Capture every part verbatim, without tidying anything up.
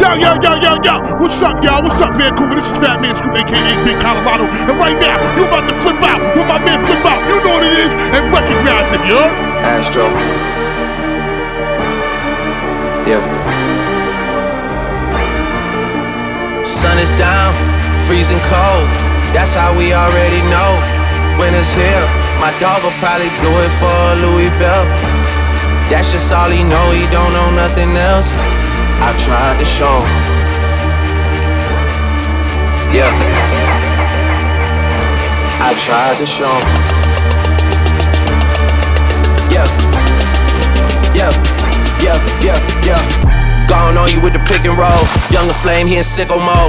Yo, yo, yo, yo, yo. What's up, y'all? What's up, Vancouver? This is Fat Man Scoop, a k a. Big Colorado. And right now, you about to flip out with my man Flip Out. You know what it is, and recognize it, yo. Astro. Yeah. Sun is down, freezing cold. That's how we already know. Winter's here. My dog will probably do it for Louis Bell. That's just all he know. He don't know nothing else. I tried to show him. Yeah. I tried to show him. Yeah. Yeah. Yeah. Yeah. Yeah. Gone on you with the pick and roll. Younger Flame, he in sicko mode.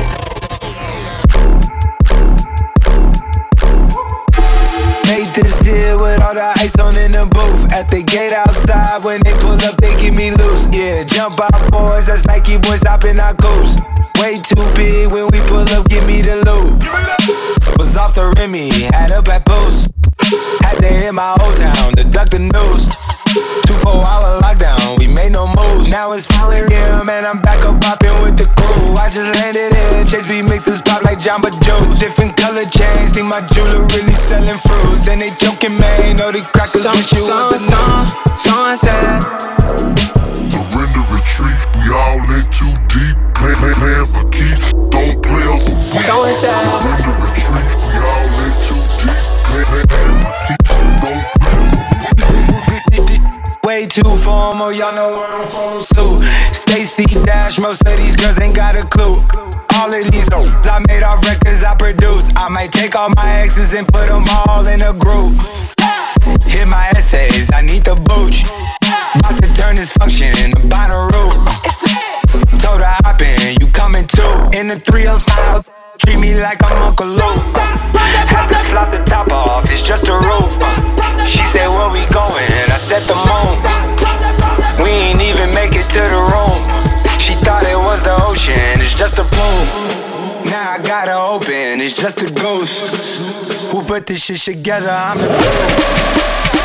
Made this deal with all the ice on in the booth. At the gate outside, when they pull up, they give me loose. Yeah, jump out boys, that's Nike boys hopping our coast. Way too big when we pull up, give me the loot. Was off the Remy, had up at Boost. Had to hit my old town to duck the news. Two four hour lockdown, we made no moves. Now it's four a.m. and I'm back up popping with the crew. I just landed in, Chase B mixes pop like Jamba Joe's. Different color chains, think my jeweler really selling fruits. And they joking, man, know the crackers some, with you some, was a some, someone said surrender retreat, we all in too deep. Play, play, plan for keeps, don't play us for weeks. Someone said surrender retreat, we all in too deep. Play, play, plan for keeps, don't play us for weeks. Way too formal, y'all know what I'm from too. Stacy Dash, most of these girls ain't got a clue. All of these hoes I made off records I produce. I might take all my exes and put them all in a group. Hit my essays, I need the booch. About to turn this function into Bonnaroo. Told her hop in, you coming too. In the three oh five, treat me like I'm Uncle Luke. Have to slap the top off, it's just a roof. She said, where we going? I said the moon. We ain't even make it to the room. She thought it was the ocean, it's just a boom. Now I gotta open, it's just a ghost. Who put this shit together? I'm the ghost.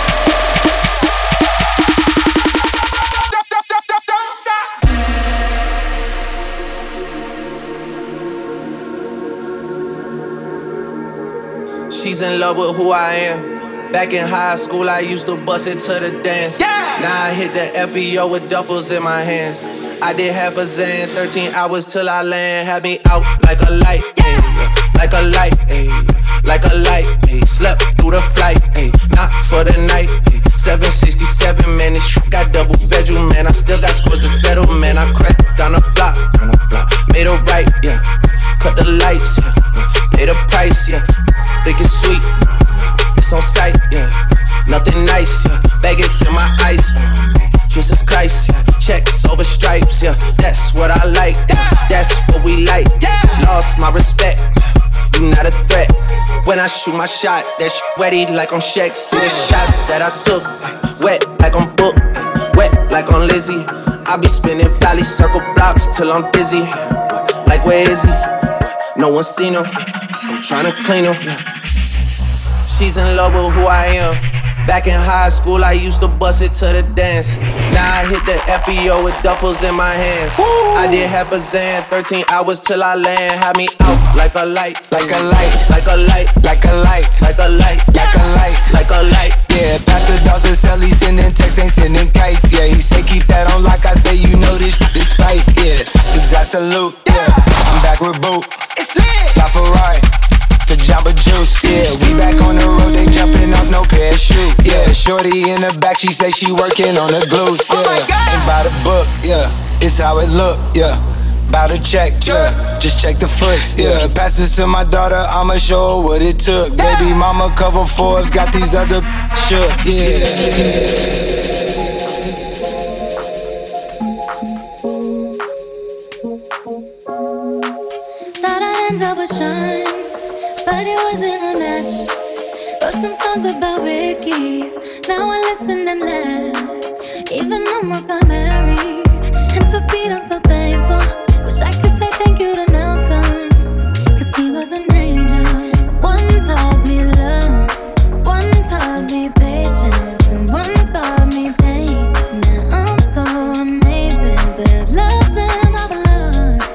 She's in love with who I am. Back in high school, I used to bust it to the dance. Yeah. Now I hit the F B O with duffels in my hands. I did half a Zan, thirteen hours till I land. Had me out like a light, ayy, like a light, ayy, like a light, ayy. Slept through the flight, ayy, not for the night, ayy. seven sixty-seven, man, this shit got double bedroom, man. I still got scores to settle, man. I cracked down the block, down the block. Made a right, yeah. Cut the lights, yeah. Pay the price, yeah. Think it's sweet, it's on sight, yeah. Nothing nice, yeah. Baggage in my ice, Jesus Christ, yeah. Checks over stripes, yeah. That's what I like, yeah. That's what we like, yeah. Lost my respect, you not a threat. When I shoot my shot, that shit wetty like on Shaq. See the shots that I took, wet like on Book, wet like on Lizzie. I be spinning valley circle blocks till I'm dizzy. Like where is he? No one seen him. I'm tryna clean him. She's in love with who I am. Back in high school, I used to bust it to the dance. Now I hit the F B O with duffels in my hands. Woo! I did half a Zan, thirteen hours till I land. Had me out like a light, like a light, like a light, like a light, like a light, like a light, like a light. Yeah, Pastor Dawson sell, he sending texts, ain't sending kites. Yeah, he say keep that on like I say, you know this, this fight. Yeah, it's absolute. Yeah, I'm back with Boot. It's lit. La Ferrari. The Jamba Juice, yeah, we back on the road, they jumping off no parachute, yeah, shorty in the back, she say she working on the glutes, yeah, oh ain't by the book, yeah, it's how it look, yeah, bout to check, yeah, just check the foots, yeah, pass this to my daughter, I'ma show her what it took, baby mama cover Forbes, got these other shook, yeah. Shine, but it wasn't a match. Wrote some songs about Ricky, now I listen and laugh. Even almost got married, and for Pete I'm so thankful. Wish I could say thank you to Malcolm, cause he was an angel. One taught me love, one taught me patience, and one taught me pain. Now I'm so amazing to have loved and I've loved.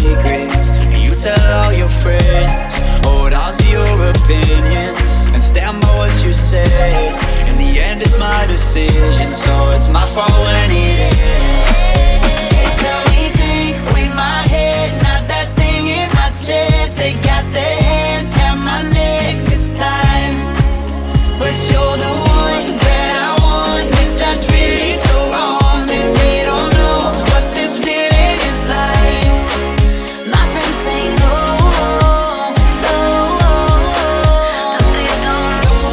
secrets, and you tell all your friends. Hold on to your opinions and stand by what you say. In the end, it's my decision, so it's my fault when it ends. They tell me think with my head, not that thing in my chest. They got their hands on my neck this time, but you're the one that I want. If that's really so wrong, then they don't know what this feeling is like. My friends say no, no, and they don't know.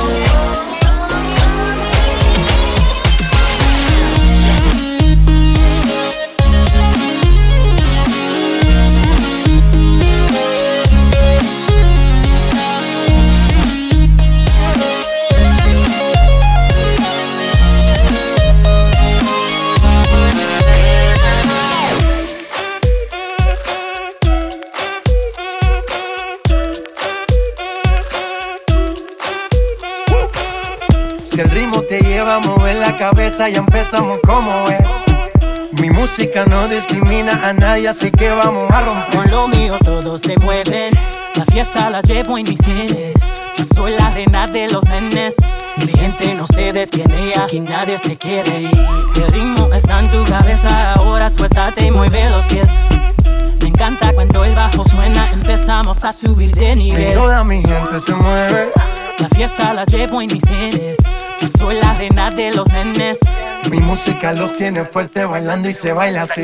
Si el ritmo te lleva a mover la cabeza, ya empezamos como es. Mi música no discrimina a nadie, así que vamos a romper. Con lo mío todos se mueven, la fiesta la llevo en mis genes. Yo soy la reina de los nenes, mi gente no se detiene, aquí nadie se quiere ir. Si el ritmo está en tu cabeza, ahora suéltate y mueve los pies. Me encanta cuando el bajo suena, empezamos a subir de nivel. Y toda mi gente se mueve. La fiesta la llevo en mis genes. Yo soy la reina de los nenes. Mi música los tiene fuerte bailando y se baila así.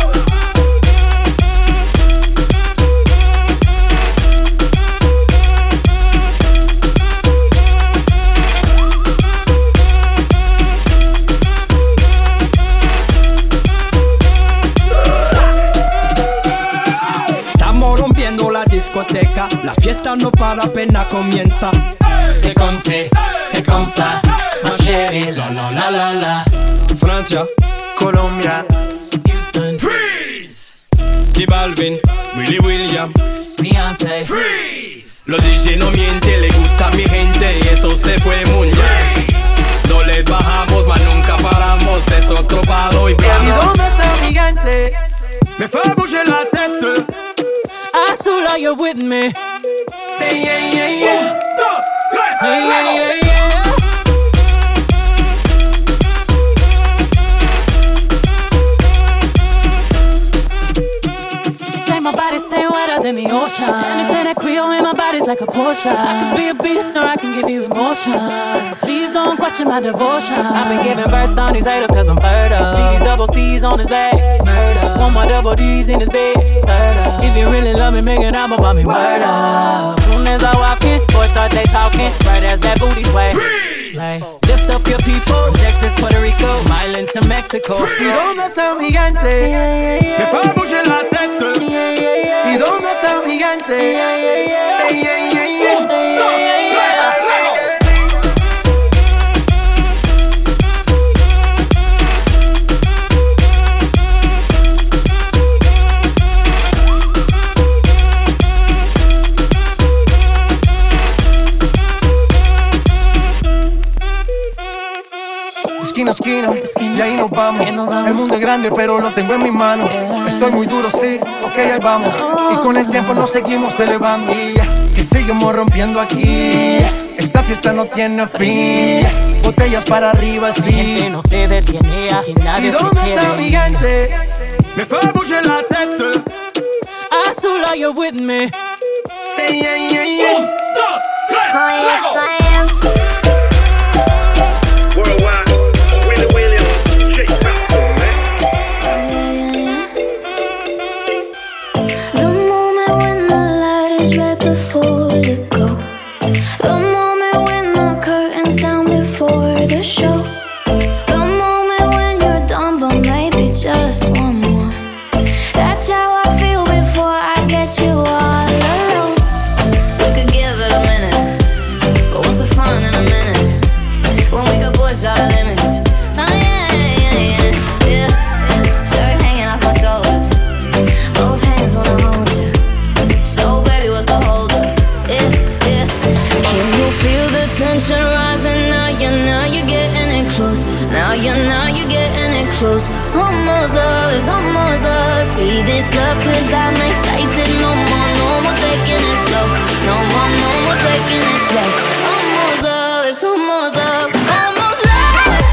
Estamos rompiendo la discoteca, la fiesta no para, apenas comienza. C'est comme c'est, c'est comme ça, ma chérie, la la la la la. Francia, Colombia, Houston, freeze. J Balvin, Willy William, Beyoncé, freeze. Los D J no mienten, le gusta a mi gente y eso se fue muy bien. No les bajamos, mas nunca paramos, es otro palo y ¿Y plano. dónde está mi gente? Me fait bouger la tête. Azul, are you with me? Say yeah, yeah, yeah. Un, dos, tres, Yeah, yeah, luego. yeah, yeah. Say my body stay wetter than the ocean. And they say that Creole in my body's like a Porsche. I could be a beast or I can give you emotion, but please don't question my devotion. I've been giving birth on these haters cause I'm fertile. See these double C's on his back, murder. One more double D's in his bed, serta. If you really love me, make an album about me, word up. Soon as I walk in, boys start they talking, right as that booty sway. Slay. Lift up your people, from Texas, Puerto Rico, Islands to Mexico. ¿Y dónde está mi gente? Me fait bouger la tête. ¿Y dónde está mi gente? Say yeah, yeah, yeah. Un, dos, tres, luego. Esquina a esquina, y ahí nos vamos. El mundo es grande, pero lo tengo en mis manos. Estoy muy duro, sí, ok, ahí vamos. Y con el tiempo nos seguimos elevando. Que seguimos rompiendo aquí. Esta fiesta no tiene fin. Botellas para arriba, Mi gente sí. no se detiene, aquí nadie ¿Y se dónde quiere está mi ir. gente? Me fait bouger la tête. Azul, are you with me? Say yeah, yeah, yeah. Un, dos, tres, luego. Worldwide, Willy William, shake it out, man. The moment when the light is right before you go. The moment when the curtain's down before the show. The moment when you're done, but maybe just one more. That's how I feel before I get you all alone. We could give it a minute, but what's the fun in a minute? When we could push all the limits. Oh yeah, yeah, yeah, yeah. Shirt hanging off my shoulders, both hands wanna hold you. So baby, what's the hold up? Yeah, yeah. Can you feel the tension rising now? Yeah, now you're getting it close. Now you're, now you're getting it close. One more Almost love, it's almost love. Speed this up, cause I'm excited. No more, no more taking it slow. No more, no more taking it slow. Almost love, it's almost love. Almost love.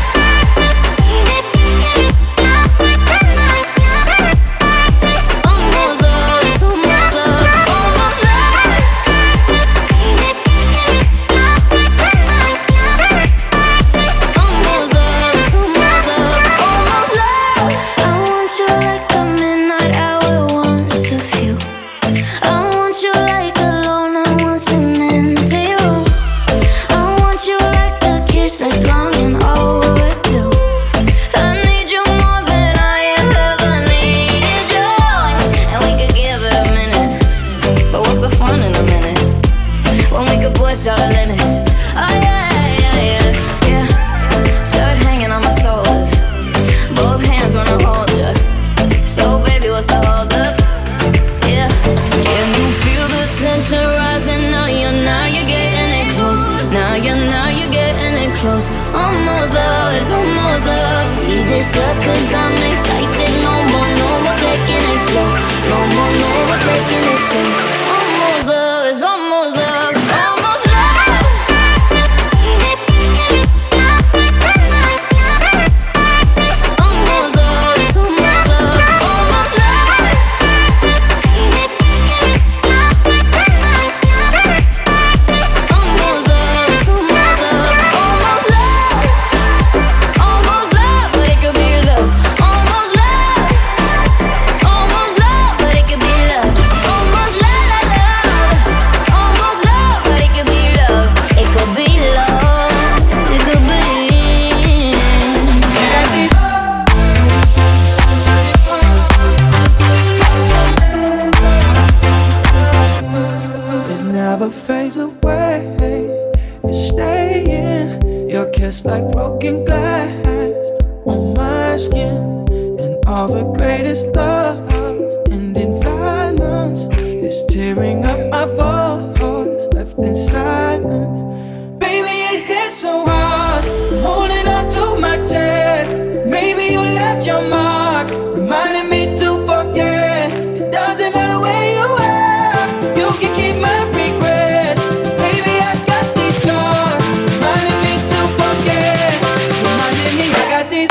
Push all the limits. Oh yeah, yeah, yeah, yeah. Shirt hanging on my shoulders, both hands wanna hold ya. So baby, what's the hold up? Yeah. Can you feel the tension rising? Now you're, now you're getting it close. Now you're, now you're getting it close. Almost love, it's almost love. Speed this up, cause I'm excited. No more, no more taking it slow. No more, no more taking it slow. Almost love, it's almost love. Almost like broken glass on my skin, and all the greatest love end in violence. It's tearing up my voice, left in silence. Baby, it hits so hard, I'm holding on to my chest. Maybe you left your mark, reminding me to forget. It doesn't matter where you are, you can keep my regrets. Baby, I got these scars, reminding me to forget. Reminding me I got these.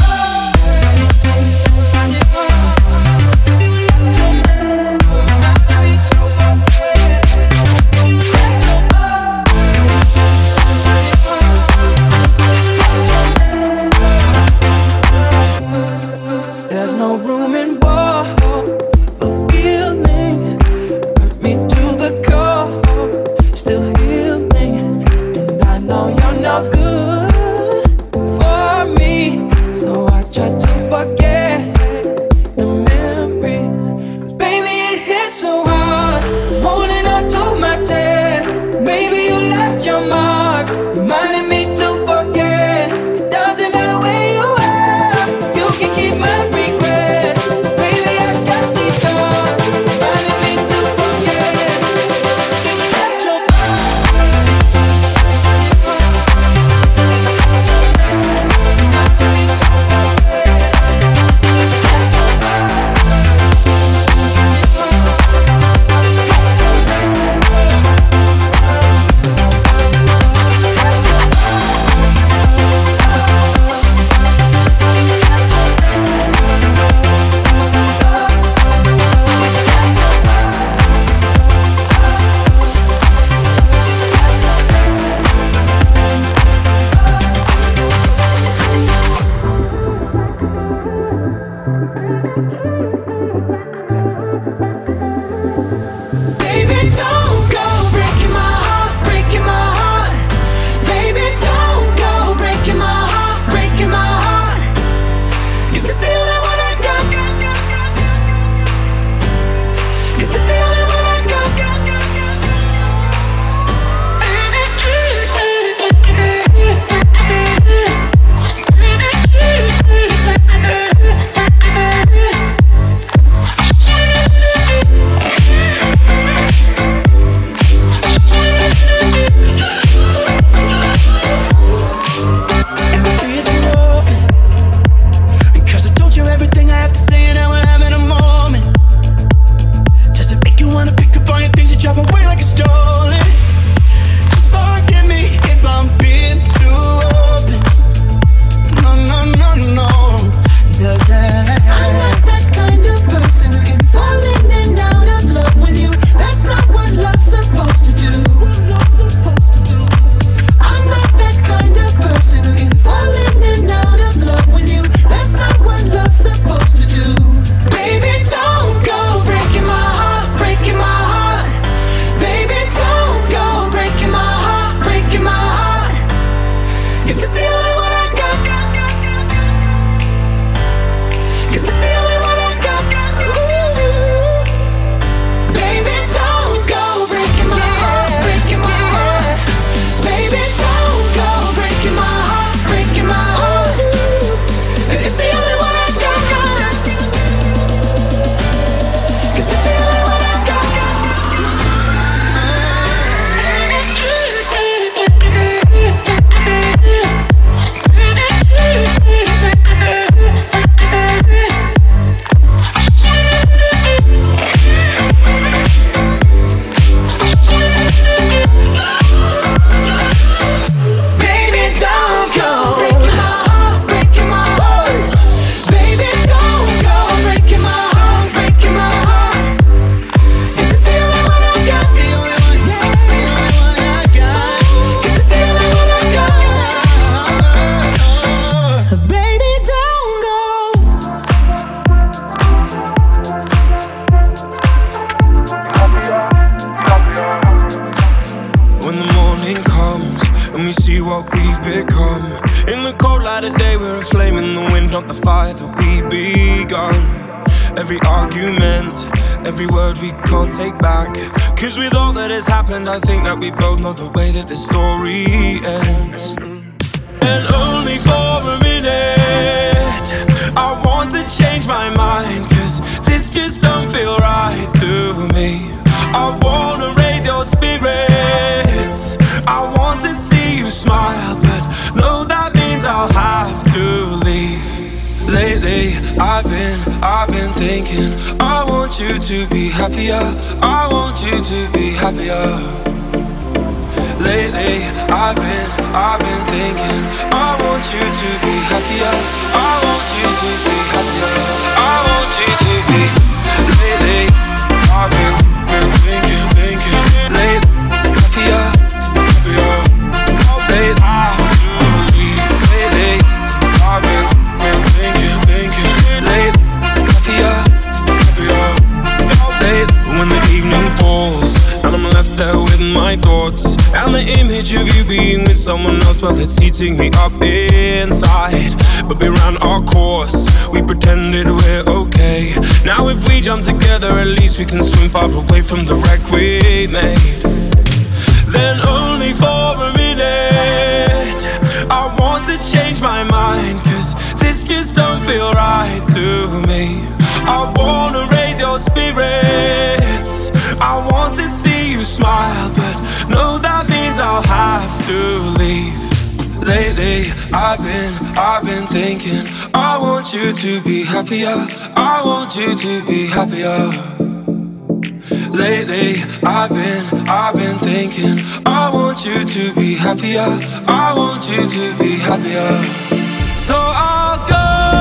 There's no room in war for feelings. Hurt me to the core, still healing. And I know you're not good for me, so I try to forget the memories. Cause baby, it hits so hard, I'm holding on to my chest. Maybe you left your mark, reminding me to forget. It doesn't matter where you are, you can keep my regrets. Baby, I got these we've become. In the cold light of day, we're a flame in the wind, not the fire that we begun. Every argument, every word we can't take back. Cause with all that has happened, I think that we both know the way that this story ends. And only for a minute, I want to change my mind, cause this just don't feel right to me. I wanna raise your spirits, I want to see you smile, but no, that means I'll have to leave. Lately, I've been, I've been thinking, I want you to be happier, I want you to be happier. Lately, I've been, I've been thinking, I want you to be happier, I want you to be happier, I want you to be. Lately, I've been, been thinking, thinking, lately, happier, happier. Lately, I have to leave. Lately, I've been, been thinking, thinking, lately, happier, happier. Lately, when the evening falls and I'm left there with my thoughts, and the image of you being with someone else, well, it's eating me up inside. But we ran our course, we pretended we're okay. Now if we jump together, at least we can swim far away from the wreck we made. Then only for a minute, I want to change my mind, cause this just don't feel right to me. I wanna raise your spirits, I want to see you smile, but no, that means I'll have to leave. Lately, I've been, I've been thinking, I want you to be happier, I want you to be happier. Lately, I've been, I've been thinking, I want you to be happier, I want you to be happier. So I'll go.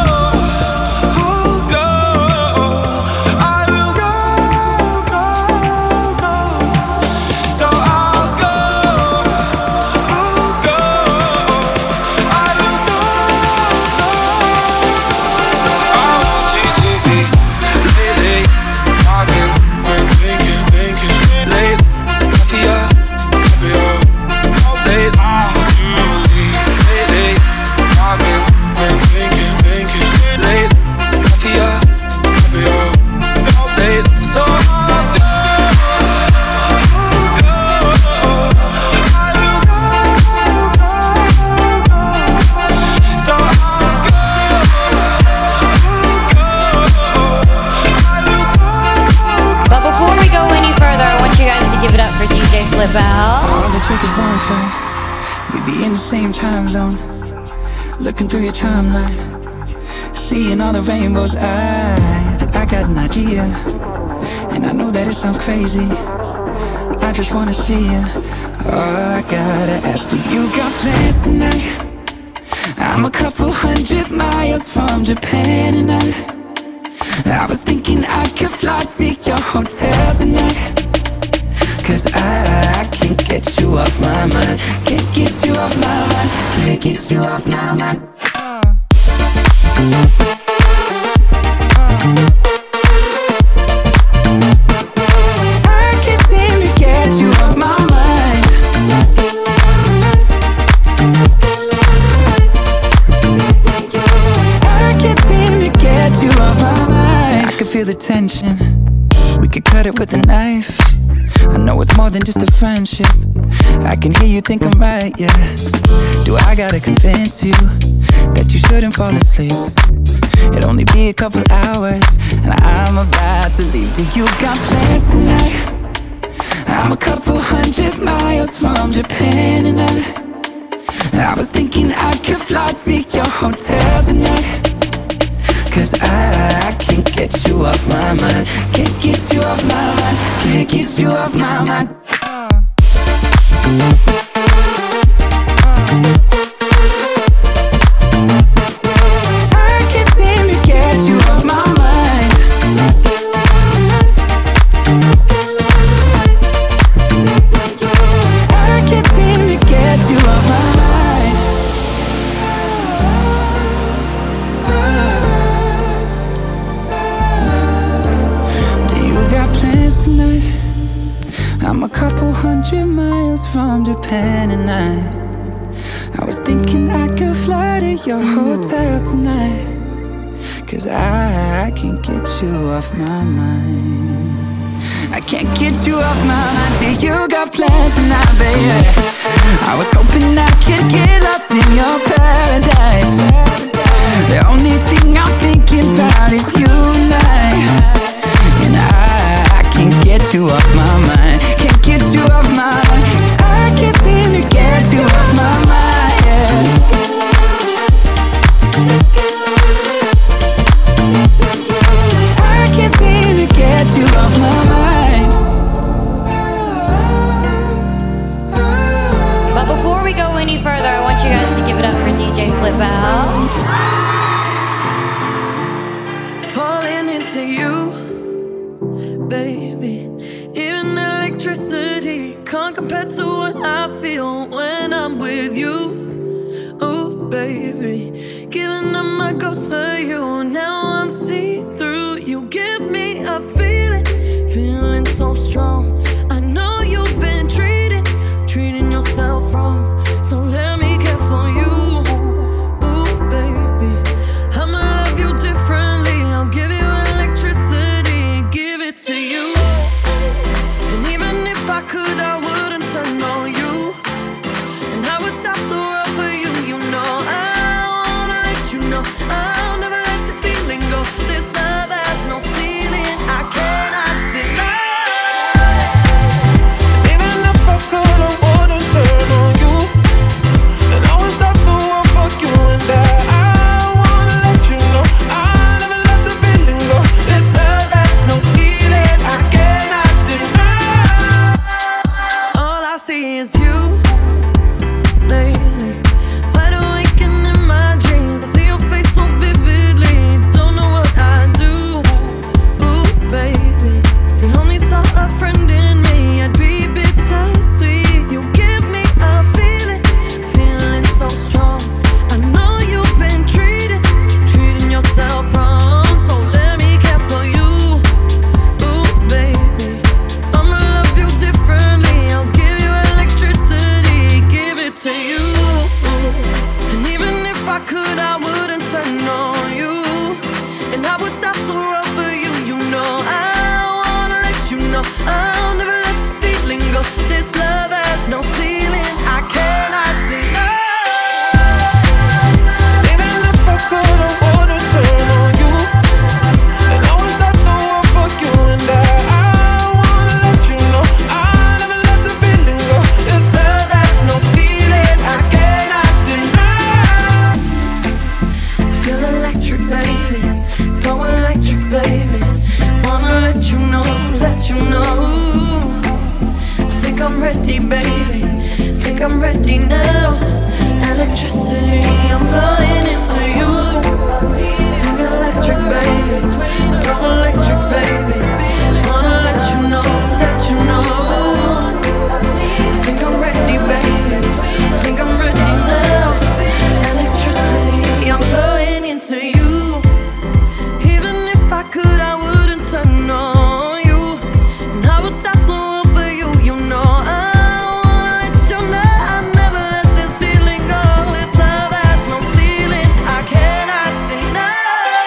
All the trick is bonfire. We be in the same time zone, looking through your timeline, seeing all the rainbows. I, I got an idea, and I know that it sounds crazy. I just wanna see you. Oh, I gotta ask, do you got plans tonight? I'm a couple hundred miles from Japan, and I, I was thinking I could fly to your hotel tonight. Cause I, I can't get you off my mind. Can't get you off my mind. Can't get you off my mind. uh. I can't seem to get you off my mind. Let's get lost tonight. Let's get lost tonight. I can't seem to get you off my mind. I can feel the tension. We could cut it with a knife. I know it's more than just a friendship. I can hear you think I'm right, yeah. Do I gotta convince you that you shouldn't fall asleep? It'll only be a couple hours, and I'm about to leave. Do you got plans tonight? I'm a couple hundred miles from Japan, and I, I was thinking I could fly to your hotel tonight. Cause I, I can't get you off my mind. Can't get you off my mind. Can't get you off my mind. uh. I can't seem to get you off my mind. Let's get lost tonight. Let's get lost tonight. I can't seem to get you off my mind. Tonight, I'm a couple hundred miles from Japan, and I, I was thinking I could fly to your hotel tonight, 'cause I, I can't get you off my mind. I can't get you off my mind till you got plans tonight, baby. I was hoping I could get lost in your paradise. The only thing I'm thinking about is you and I. And I, I can't get you off my mind. Can't get you off my mind. I can't seem to get you off my mind, yeah. Let's get lost. Let's get lost. I can't seem to get you off my mind. But before we go any further, I want you guys to give it up for D J Flip Out. Falling into you, baby. Even electricity can't compare to what I feel when I'm with you. Oh, baby, giving up my ghost for you. Now I'm see-through. You give me a feeling, feeling so strong. I know you've been treating, treating yourself wrong. So let me care for you. Ooh, baby, I'ma love you differently. I'll give you electricity, give it to you. And even if I could, I wouldn't turn on you. And I would stop the world for you. You know I wanna let you know I'll never let this feeling go. This love has no ceiling, I cannot deny. Even if I could, I wouldn't turn on you. And I would stop the world for you. And I, I wanna let you know I'll never let the feeling go. This love has no ceiling, I cannot deny. All I see is you lately. Wide awake and in my dreams, I see your face so vividly. Don't know what I do. Ooh, baby, if you only saw a friend in me, I'd be bittersweet. You give me a feeling, feeling so strong. I know you've been treating, treating yourself wrong. So let me care for you. Ooh, baby, I'ma love you differently. I'll give you electricity, give it to you. And even if I could, I wouldn't turn on you. And I would stop the world for you. You know I wanna let you know I'll never let this feeling go. This love has no ceiling, I cannot deny. Even if I could, I wouldn't turn on you. And I would stop the world for you. And I, I wanna let you know I'll never let the feeling go. This love has no ceiling, I cannot deny. I feel electric, baby, so electric, baby. Wanna let you know, let you know. I think I'm ready, baby, think I'm ready now. Electricity, I'm flying into you. Think electric, baby, so electric, baby. Wanna let you know, let you know. I think I'm ready, baby, think I'm ready now. Electricity, I'm flying into you. Even if I could, I wouldn't turn on you. And I would stop the world for you. You know I wanna let you know I'll never let this feeling go. This love has no ceiling, I cannot deny.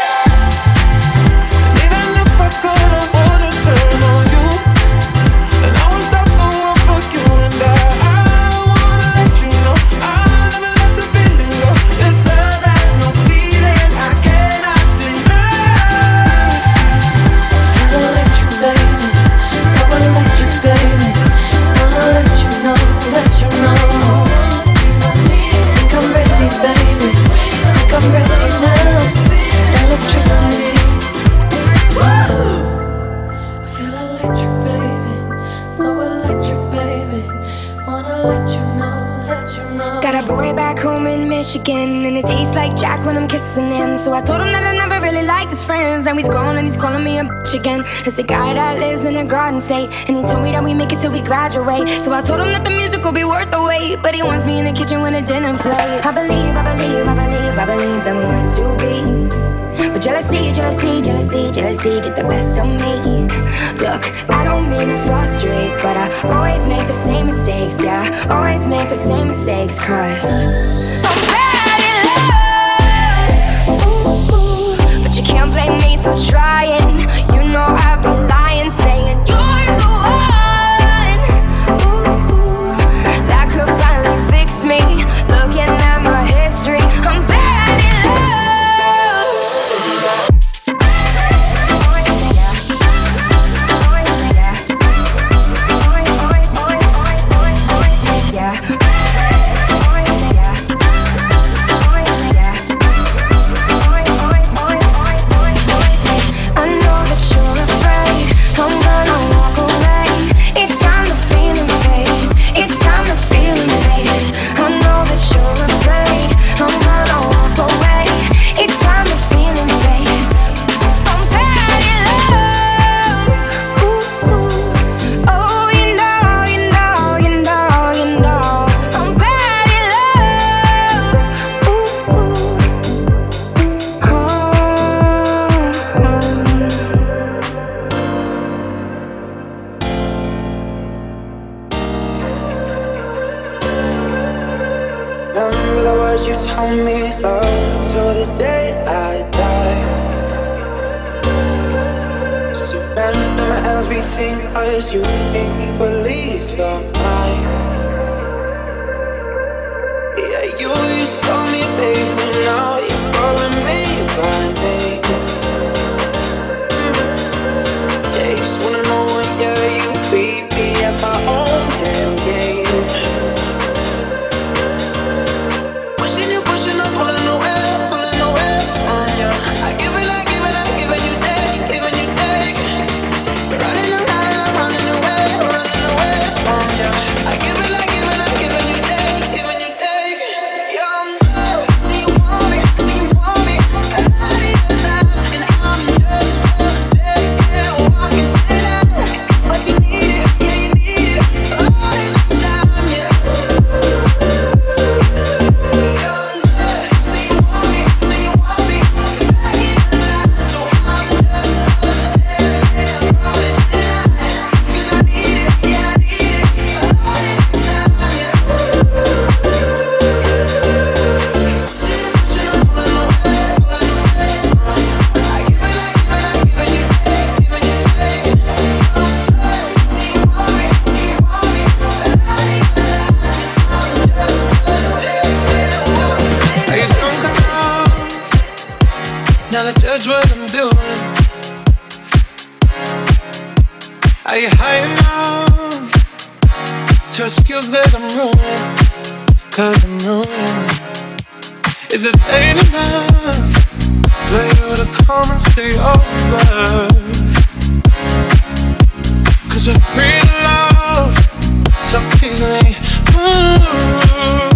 Even if I could, I wouldn't turn on you. And I would stop the world for you. And I, I wanna let you know I'll never let the feeling go. This love has no ceiling, I cannot deny. So electric, baby, so electric, baby. Wanna let you know, let you know. Think I'm ready, baby, think I'm ready now. Electricity. I feel electric, baby, so electric, baby. Wanna let you know, let you know. Got a boy back home in Michigan, and it tastes like Jack when I'm kissing him. So I told him that I never really liked his friends. Now he's gone and he's calling me a bitch again. It's a guy that lives in a garden state, and he told me that we make it till we graduate. So I told him that the music will be worth the wait, but he wants me in the kitchen when it didn't play. I believe, I believe, I believe, I believe that we're meant to be. But jealousy, jealousy, jealousy, jealousy get the best of me. Look, I don't mean to frustrate, but I always make the same mistakes, yeah. Always make the same mistakes, cause I'm bad at love. Ooh, ooh. But you can't blame me for trying. You know I'd be lying, saying you're the one. Ooh, ooh. That could finally fix me. Looking at my history, I'm bad at love. You make me believe you're mine. Yeah, you used to call me baby, now you're calling me by name. mm. Yeah, you just wanna know when, yeah, you beat me at my own damn game. Pushing you, pushing, I'm pulling away, pulling away from you. I give it, I give it, I give it, you take, give it, you take. You're running around. What I'm doing. Are you high enough to excuse that I'm ruined? Cause I'm ruined. Is it late enough for you to come and stay over? Cause we're free to love so easily. Ooh.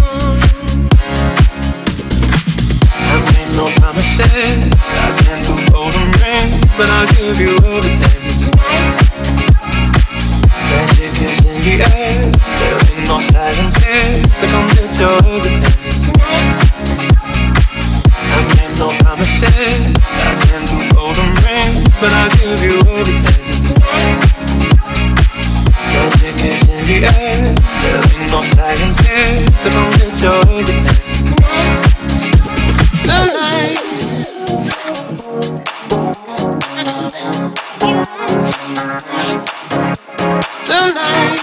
I made no promises, I can't do golden rings, but I'll give you everything. Magic is in the air, there ain't no silence here, so come get your everything. I made no promises, I can't do golden rings, but I'll give you everything. Magic is in the air, there ain't no silence here, so come get your everything. Tonight, tonight,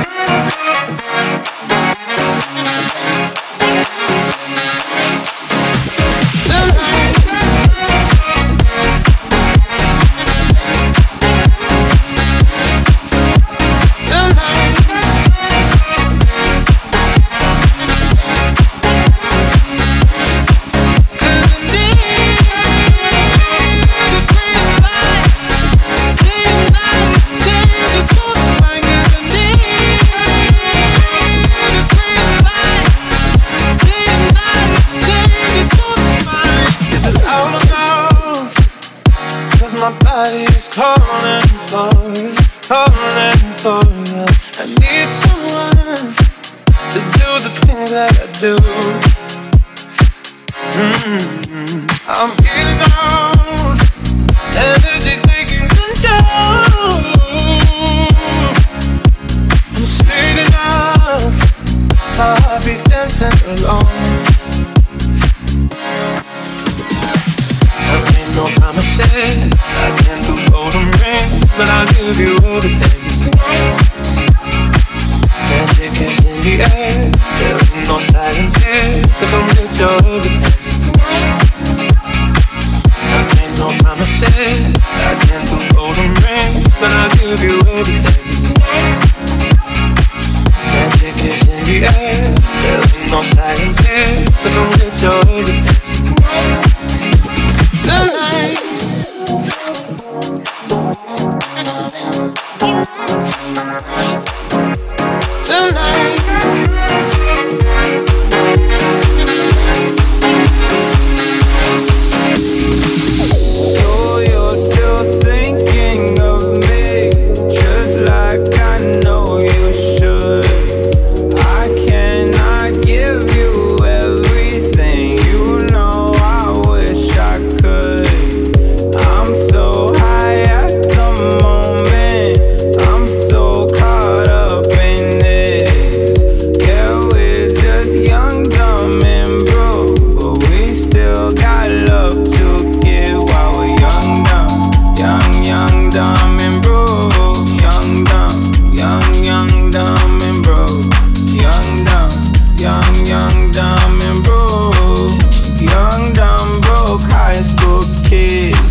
calling for you, calling for you. I need someone to do the things that I do. Mm-hmm. I'm getting on, energy taking control. I'm speeding up, my heart beats dancing alone. I made no promises, I can't do golden rings, but I'll give you everything. Magic is in the air, there ain't no silence here, so come get your everything. I made no promises, I can't do golden rings, but I'll give you everything. Magic is in the air, there ain't no silence here, so come get your everything. Tonight, tonight, so you're still thinking of me, just like I know you should. I cannot give you everything, you know I wish I could. I'm so high at the moment, I'm so caught up in this. Yeah, we're just young, dumb, and broke, but we still got love to give while we're young, dumb, young, young, dumb, and broke. Young, dumb, young, young, dumb, and broke. Young, dumb, young, young, dumb, and broke. Young, dumb, broke high school kids.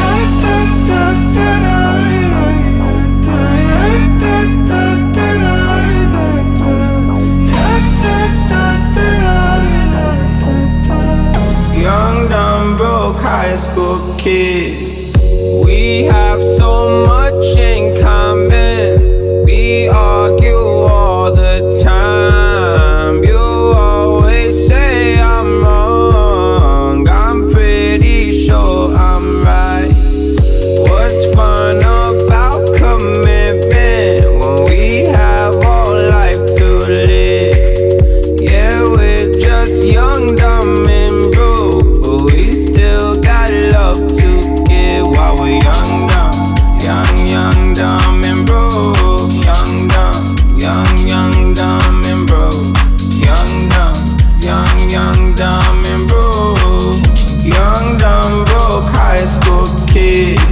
Young, dumb, broke high school kids. We have so much in common. We argue all the time. You always say I'm wrong. I'm pretty sure I'm right. What's fun about commitment when we have all life to live? Yeah, we're just young, dumb, and broke, but we still got love to give while we're young, dumb, young, young, dumb, and broke. Young, dumb, young, young, dumb, and broke. Young, dumb, young, young, dumb, and broke. Young, dumb, broke high school kids.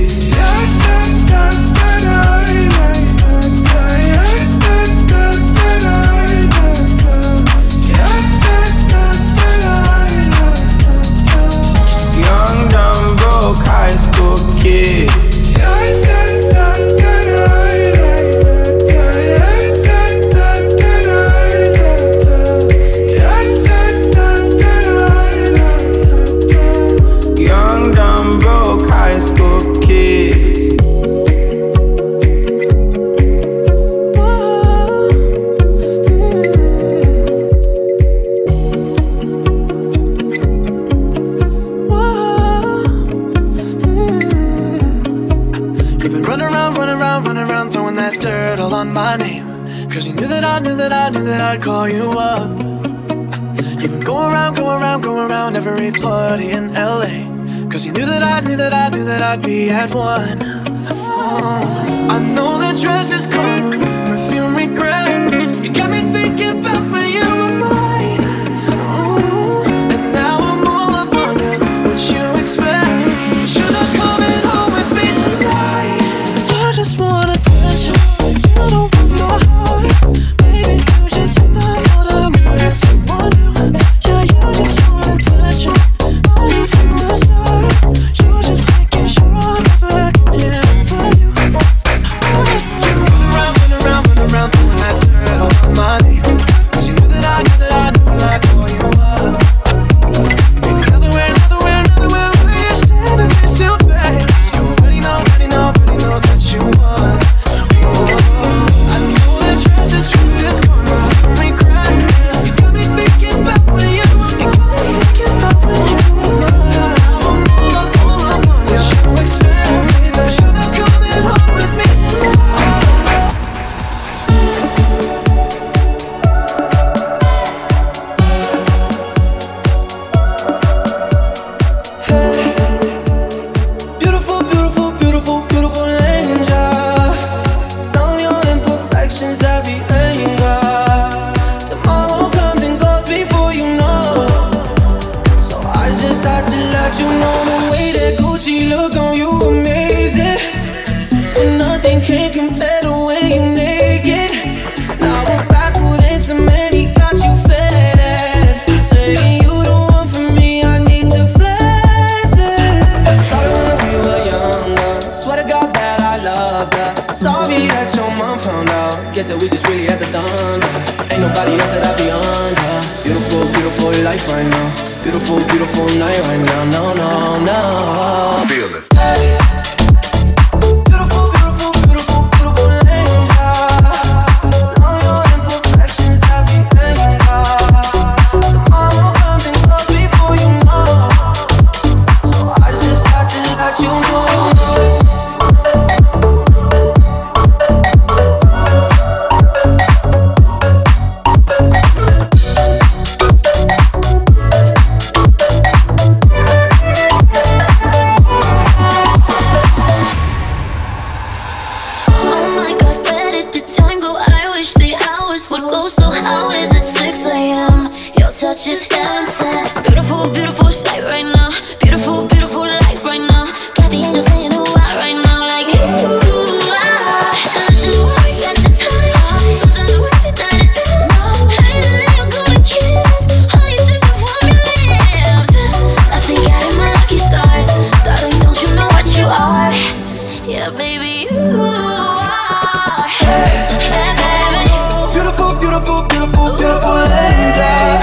Young, dumb, broke high school kids. Young, dumb, broke high school kids. You've been running around, running around, running around, throwing that dirt all on my name. Cause you knew that I knew that I knew that I'd call you up. You've been going around, going around, going around every party in L A. Cause you knew that I knew that I knew that I'd be at one. Oh, I know that dress is karma, perfume regret. You got me thinking about when you were mine. Oh, and now I'm all up on you, what you expect. Should've come in home with me tonight. You just want attention, you don't want no heart. Baby, you just hit the note of me with someone new. Yeah, you just want attention, I knew from the start. You're just making sure I'm never getting over you. You run around, run around. loved her. Sorry that your mom found out. Guess that we just really had to done her. Ain't nobody else that I beyond her. Beautiful, beautiful life right now. Beautiful, beautiful night right now. No, no, no. Feel it. Touch is heaven sent. Beautiful, beautiful sight right now. Beautiful, beautiful life right now. Got the angels saying ooh ah right now, like ooh ah. And this is why we got to touch. Those are the words that I didn't know. Hey, the little golden kiss, honey dripping from your lips. I think I hit my lucky stars, darling. Don't you know what you are? Yeah, baby, you are. Hey, baby. Beautiful, beautiful, beautiful, beautiful angel.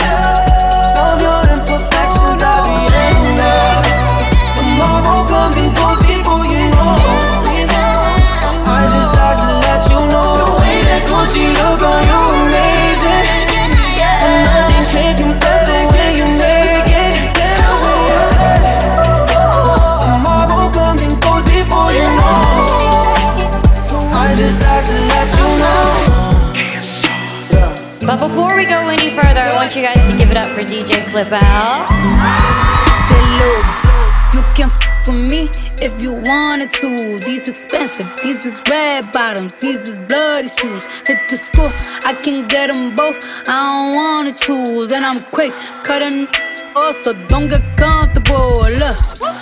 But before we go any further, I want you guys to give it up for D J Flip Out. You can f with me if you wanted to. These expensive, these is red bottoms, these is bloody shoes. Hit the school, I can get them both, I don't wanna choose. And I'm quick, cutting off, so don't get comfortable. Look,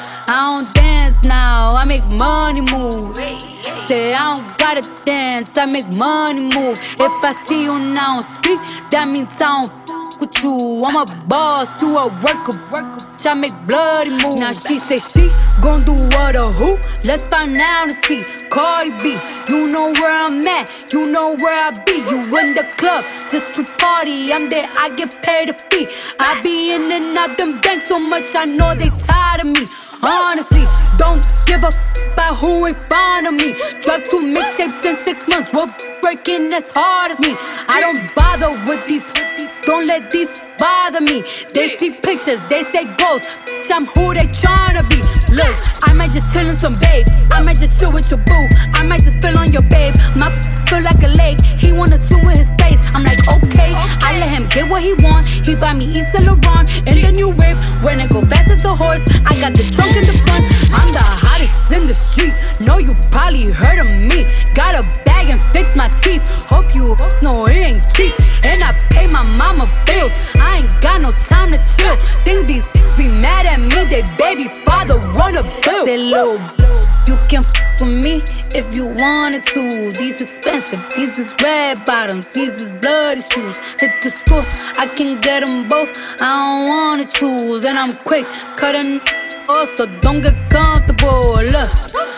I don't dance now, I make money move. Say I don't gotta dance, I make money move. If I see you now speak, that means I don't f with you. I'm a boss, you a worker, worker. I make bloody moves. Now she say she gon' do what or who? Let's find out and see. Cardi B, you know where I'm at, you know where I be. You in the club just to party, I'm there, I get paid a fee. I be in and out them banks so much, I know they tired of me. Honestly, don't give a f about who in front of me. Drop two mixtapes in six months, we're breaking as hard as me. I don't bother with these, don't let these bother me. They see pictures, they say ghosts, I'm who they tryna be. Look, I might just chill in some babe, I might just chill with your boo, I might just spill on your babe. My feel like a lake, he wanna swim with his face. I'm like, okay, I let him get what he want. He buy me East Saint Laurent and the new whip. When it go fast as a horse, I got the trunk in the front. I'm the hottest in the street, know you probably heard of me. Got a bag and fix my teeth, hope you know it ain't cheap. And I pay my mama bills, I ain't got no time to chill. Think these be mad at me, they baby father wanna build. Say, little, you can f with me if you wanted to. These expensive, these is red bottoms, these is bloody shoes. Hit the school, I can get them both, I don't wanna choose. And I'm quick, cutting off, so don't get comfortable. Look,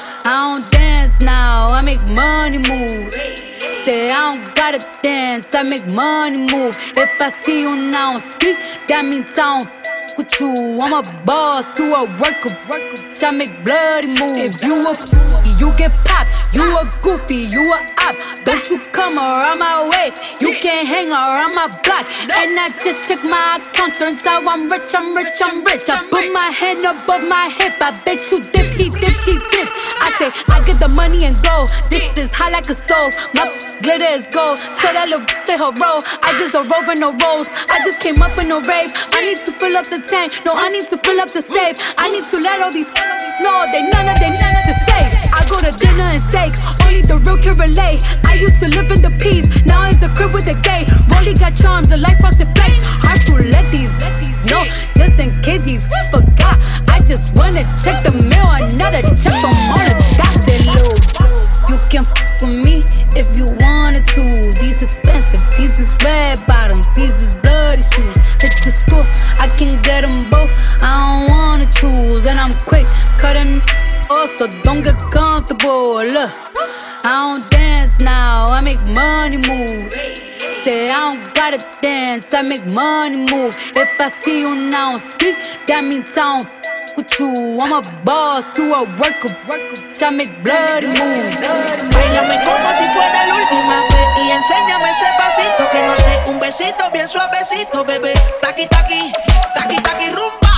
I don't dance now, I make money move. Say I don't gotta dance, I make money move. If I see you now speak, that means I don't with you. I'm a boss, you a worker, worker. I make bloody moves. If you a you get popped. You a goofy, you a op. Don't you come around my way. You can't hang around my block. And I just check my account. Turns out I'm rich, I'm rich, I'm rich. I put my hand above my hip. I bet you dip, he dip, she dip. I say I get the money and go. This is hot like a stove. My glitter is gold. Tell that little play her role. I just a rope and no rolls. I just came up in a rave. I need to fill up the tank. No, I need to fill up the safe. I need to let all these know they none of they none of to say. I go to dinner and steak. Only the real can relate. I used to live in the peace. Now it's a crib with a gay. Rolly got charms, a life frosted place. Hard to let these know. Just in case he's forgot. I just wanna check the mail. Another check from on the dot. Say low. You can f with me if you wanted to. These expensive, these is red bottoms, these is bloody shoes. Hit the school, I can get them both. I don't wanna choose, and I'm quick cutting off, so don't get comfortable. Look, I don't dance now, I make money moves. Say I don't gotta dance, I make money move. If I see you now speak, that means I don't with you. I'm a boss, you a worker, ya make bloody moves. Bailame como si fuera la última vez y enséñame ese pasito que no sé, un besito bien suavecito, bebé. Taqui taqui, taqui taqui rumba.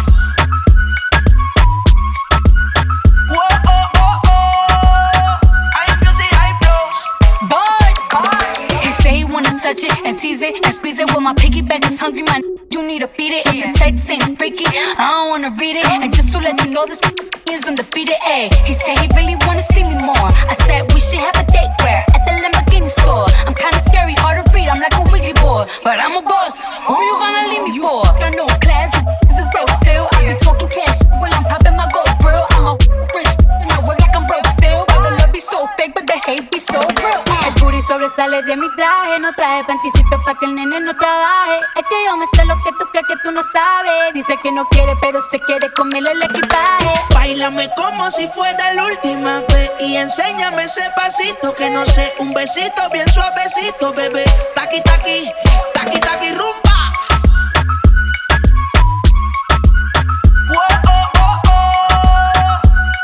Whoa, oh, oh, oh. High music, high flows. Boy, he say he wanna touch it and tease it and squeeze it. With my piggyback is hungry, man. You need to feed it. If the text ain't freaky, I don't wanna read it. And just to let you know, this is undefeated. Ayy, he said he really wanna see me more. I said we should have a date where at the Lamborghini store. I'm kinda scary, hard to read. I'm like a Ouija board, but I'm a boss. Who you gonna leave me for? Got no class, this is broke still. I be talking cash when I'm popping my gold grill. I'm a rich and I work like I'm broke still. But the love be so fake, but the hate be so real. El booty sobresale de mi traje. No traje panticito pa' que el nene no trabaje. Es que yo me sé lo que tú crees que tú no sabes. Dice que no quiere, pero se quiere comerle el equipaje. Báilame como si fuera la última vez y enséñame ese pasito que no sé, un besito bien suavecito, bebé. Taqui taqui, taqui taqui rumba. Whoa, oh, oh, oh.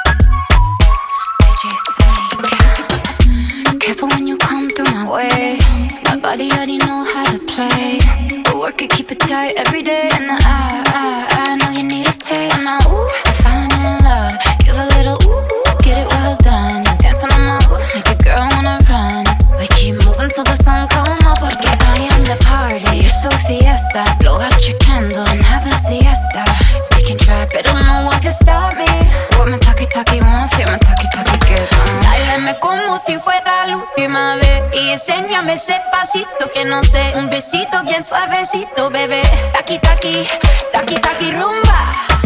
D J Snake, careful when you come through my way. My body already know how to play. But work it, keep it tight every day. And I, I, I know you need a taste. And now, ooh, I'm falling in love. Give a little ooh, ooh, get it well done. Dancing on my ooh, make a girl wanna run. We keep moving till the sun come up. Porque I am the party. It's a fiesta. Blow out your candles and have a siesta. We can try, but don't know what can stop me. What my talkie talkie wants, yeah, my talkie talkie gets. Dáleme como si fuera la última vez y enséñame ese pasito que no sé, un besito bien suavecito, bebé. Taqui taqui, taqui taqui rumba.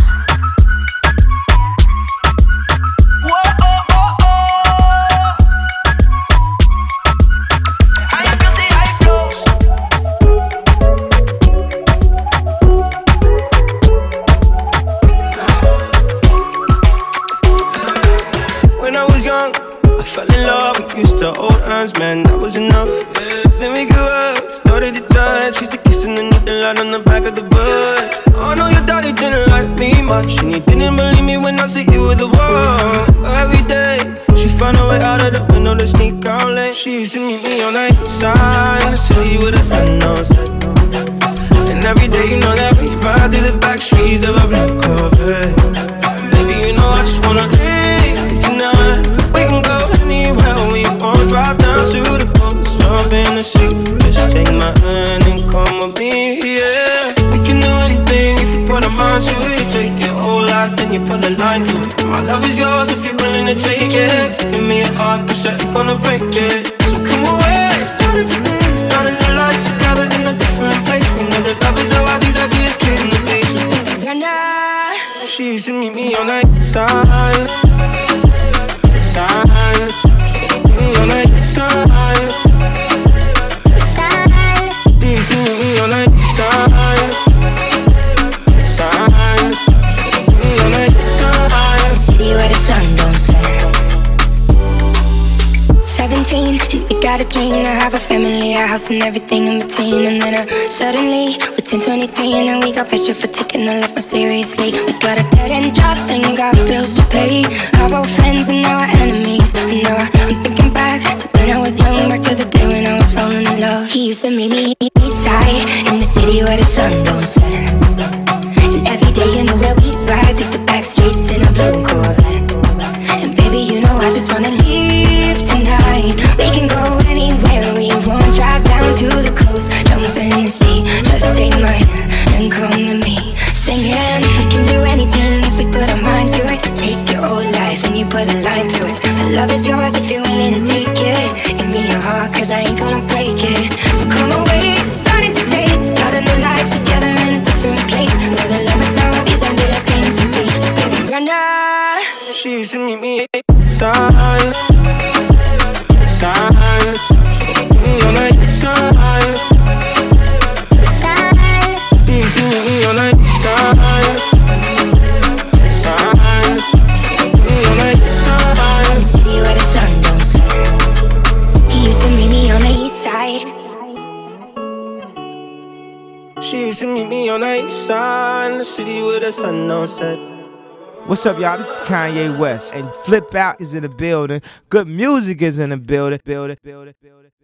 Whoa, oh, oh, oh. High music, high flows. When I was young, I fell in love, we used to hold hands, man, that was enough. Yeah. Then we grew up, started to touch, used to kiss underneath the light on the back of the bus. Oh no, your daddy didn't like me much, and he didn't believe me when I said you were the one. Every day, she found a way out of the window to sneak out late. She used to meet me on the side, to show you where the sun don't set. And every day, you know that we ride through the back streets of a black Corvette. Baby, you know I just wanna leave tonight. We can go anywhere we want, drive down to the coast, jump in the sea. Just take my hand and come with me, yeah. We can do anything if you put a mind to it. Take your whole life, then you put a line through it. My love is yours if you're willing to take it. Give me a heart, cause I'm gonna break it. So come away, starting today, starting the life together in a different place. We know that love is how these ideas came to be. She used to meet me on the side. Silence, me on the silence. You see me on the silence, silence. Me on the silence. City where the sun don't set. Seventeen, and we got a dream to have a family, a house and everything in between. And then uh, suddenly, we're ten twenty-three, and then we got pressure for taking our life more seriously. We got a dead end jobs and got bills to pay. Our old friends and now our enemies. And now I'm thinking back to when I was young, back to the day when I was falling in love. He used to meet me inside in the city where the sun don't set. And every day, you know where we ride through the back streets in a blue Corvette. And baby, you know I just wanna leave tonight. We can go anywhere we want, drive down to the coast, jump in the sea. Just take my hand and come with me, singing. We can do anything if we put our mind to it. Take your whole life and you put a line through it. My love is yours if you're willing to take it. Give me your heart, cause I ain't gonna break it. So come away, starting to taste, start a new life together in a different place. Know that love is how these ideas came to be. So baby, run up. She used to meet me silence, silence. Me on the silence, silence. You used to meet me on the silence, silence. Me on the silence. City where the sun don't set. She used to meet me on the east side in the city where the sun don't set. What's up, y'all? This is Kanye West, and Flip Out is in the building. Good music is in the building. Building, building, building.